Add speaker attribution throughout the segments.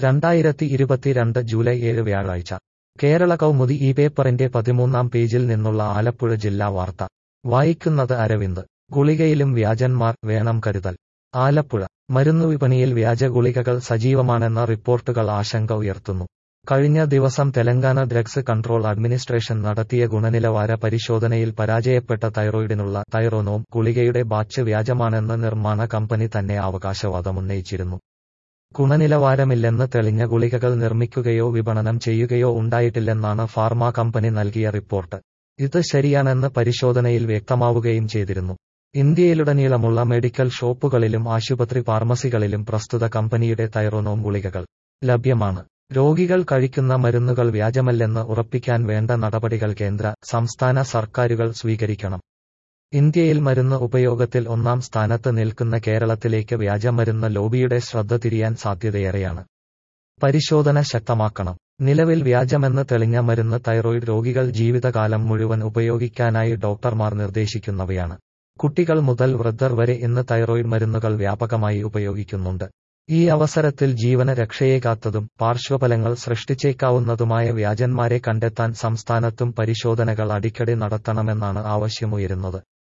Speaker 1: 2022 July 7 വ്യാഴാഴ്ച കേരള കൗമുദി ഈ പേപ്പറിന്റെ 13-ാം പേജിൽ നിന്നുള്ള ആലപ്പുഴ ജില്ലാ വാർത്ത വായിക്കുന്നത് അരവിന്ദ്. ഗുളികയിലും വ്യാജന്മാർ, വേണം കരുതൽ. ആലപ്പുഴ മരുന്നുവിപണിയിൽ വ്യാജ ഗുളികകൾ സജീവമാണെന്ന റിപ്പോർട്ടുകൾ ആശങ്ക ഉയർത്തുന്നു. കഴിഞ്ഞ ദിവസം തെലങ്കാന ഡ്രഗ്സ് കൺട്രോൾ അഡ്മിനിസ്ട്രേഷൻ നടത്തിയ ഗുണനിലവാര പരിശോധനയിൽ പരാജയപ്പെട്ട തൈറോയിഡിനുള്ള തൈറോനോം ഗുളികയുടെ ബാച്ച് വ്യാജമാണെന്ന് നിർമ്മാണ കമ്പനി തന്നെ അവകാശവാദമുന്നയിച്ചിരുന്നു. ഗുണനിലവാരമില്ലെന്ന് തെളിഞ്ഞ ഗുളികകൾ നിർമ്മിക്കുകയോ വിപണനം ചെയ്യുകയോ ഉണ്ടായിട്ടില്ലെന്നാണ് ഫാർമ കമ്പനി നൽകിയ റിപ്പോർട്ട്. ഇത് ശരിയാണെന്ന് പരിശോധനയിൽ വ്യക്തമാവുകയും ചെയ്തിരുന്നു. ഇന്ത്യയിലുടനീളമുള്ള മെഡിക്കൽ ഷോപ്പുകളിലും ആശുപത്രി ഫാർമസികളിലും പ്രസ്തുത കമ്പനിയുടെ തൈറോനോം ഗുളികകൾ ലഭ്യമാണ്. രോഗികൾ കഴിക്കുന്ന മരുന്നുകൾ വ്യാജമല്ലെന്ന് ഉറപ്പിക്കാൻ വേണ്ട നടപടികൾ കേന്ദ്ര, സംസ്ഥാന സർക്കാരുകൾ സ്വീകരിക്കണം. ഇന്ത്യയിൽ മരുന്ന് ഉപയോഗത്തിൽ 1-ാം സ്ഥാനത്ത് നിൽക്കുന്ന കേരളത്തിലേക്ക് വ്യാജമരുന്ന് ലോബിയുടെ ശ്രദ്ധ തിരിയാൻ സാധ്യതയേറെയാണ്. പരിശോധന ശക്തമാക്കണം. നിലവിൽ വ്യാജമെന്ന് തെളിഞ്ഞ മരുന്ന് തൈറോയിഡ് രോഗികൾ ജീവിതകാലം മുഴുവൻ ഉപയോഗിക്കാനായി ഡോക്ടർമാർ നിർദ്ദേശിക്കുന്നവയാണ്. കുട്ടികൾ മുതൽ വൃദ്ധർ വരെ ഇന്ന് തൈറോയിഡ് മരുന്നുകൾ വ്യാപകമായി ഉപയോഗിക്കുന്നുണ്ട്. ഈ അവസരത്തിൽ ജീവന രക്ഷയേകാത്തതും പാർശ്വഫലങ്ങൾ സൃഷ്ടിച്ചേക്കാവുന്നതുമായ വ്യാജന്മാരെ കണ്ടെത്താൻ സംസ്ഥാനത്തും പരിശോധനകൾ അടിക്കടി നടത്തണമെന്നാണ് ആവശ്യമുയരുന്നത്.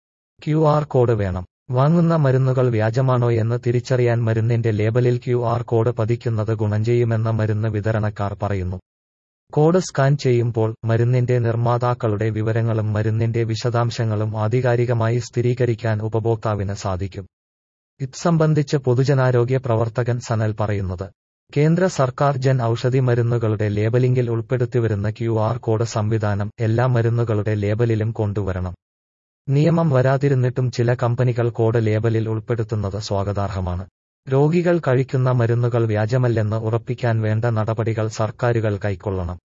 Speaker 1: QR കോഡ് വേണം. വാങ്ങുന്ന മരുന്നുകൾ വ്യാജമാണോയെന്ന് തിരിച്ചറിയാൻ മരുന്നിന്റെ ലേബലിൽ QR കോഡ് പതിക്കുന്നത് ഗുണം ചെയ്യുമെന്ന് മരുന്ന് വിതരണക്കാർ പറയുന്നു. കോഡ് സ്കാൻ ചെയ്യുമ്പോൾ മരുന്നിന്റെ നിർമ്മാതാക്കളുടെ വിവരങ്ങളും മരുന്നിന്റെ വിശദാംശങ്ങളും ആധികാരികമായി സ്ഥിരീകരിക്കാൻ ഉപഭോക്താവിന് സാധിക്കും. ഇത് സംബന്ധിച്ച് പൊതുജനാരോഗ്യ പ്രവർത്തകൻ സനൽ പറയുന്നത്, കേന്ദ്ര സർക്കാർ ജൻ ഔഷധി മരുന്നുകളുടെ ലേബലിംഗിൽ ഉൾപ്പെടുത്തിവരുന്ന QR കോഡ് സംവിധാനം എല്ലാ മരുന്നുകളുടെ ലേബലിലും കൊണ്ടുവരണം. നിയമം വരാതിരുന്നിട്ടും ചില കമ്പനികൾ കോഡ് ലേബലിൽ ഉൾപ്പെടുത്തുന്നത് സ്വാഗതാർഹമാണ്. രോഗികൾ കഴിക്കുന്ന മരുന്നുകൾ വ്യാജമല്ലെന്ന് ഉറപ്പിക്കാൻ വേണ്ട നടപടികൾ സർക്കാരുകൾ കൈക്കൊള്ളണം.